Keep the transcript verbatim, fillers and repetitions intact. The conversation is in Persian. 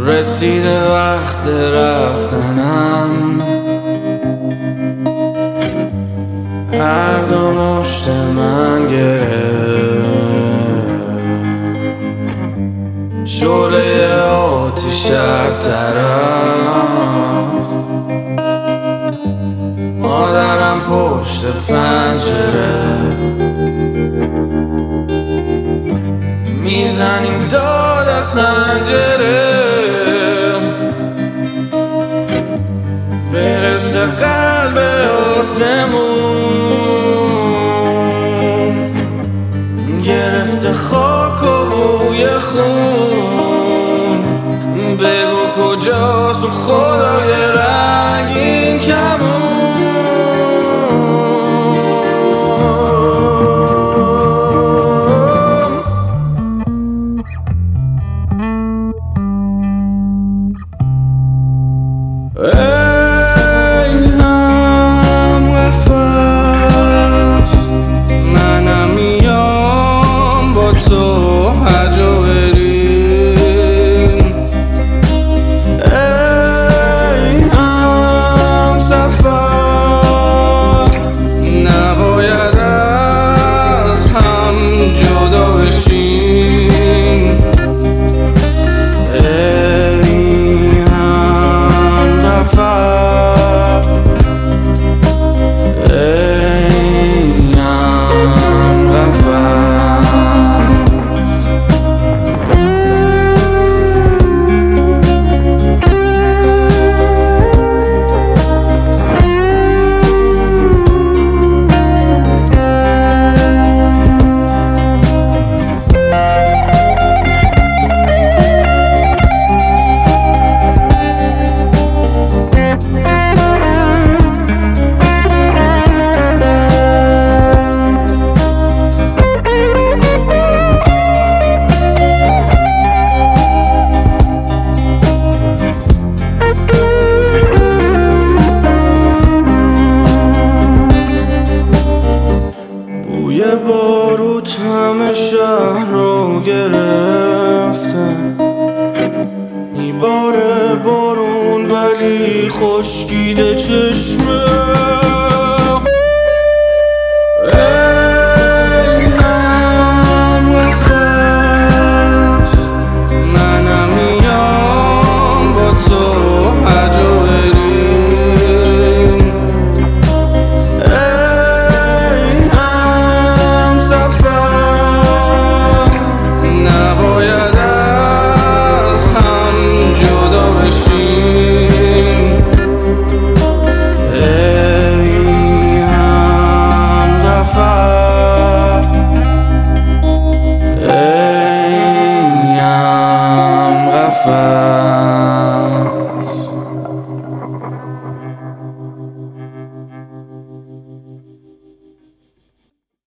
رسیده وقت رفتنم، هر دو مشت من گرفت شعله آتیش هر طرف، مادرم پشت پنجره، میزنیم داد از سنجره برسه قلب آسمون، گرفته خاک و بوی خون، بگو کجاست و خدای رنگین کمون. ای هم قفص منم میام با تو هر جا بریم، ای هم سفر نباید از هم جدا بشیم، یه باروت همه شهر رو گرفته، میباره بارون ولی خشکیده چشمه.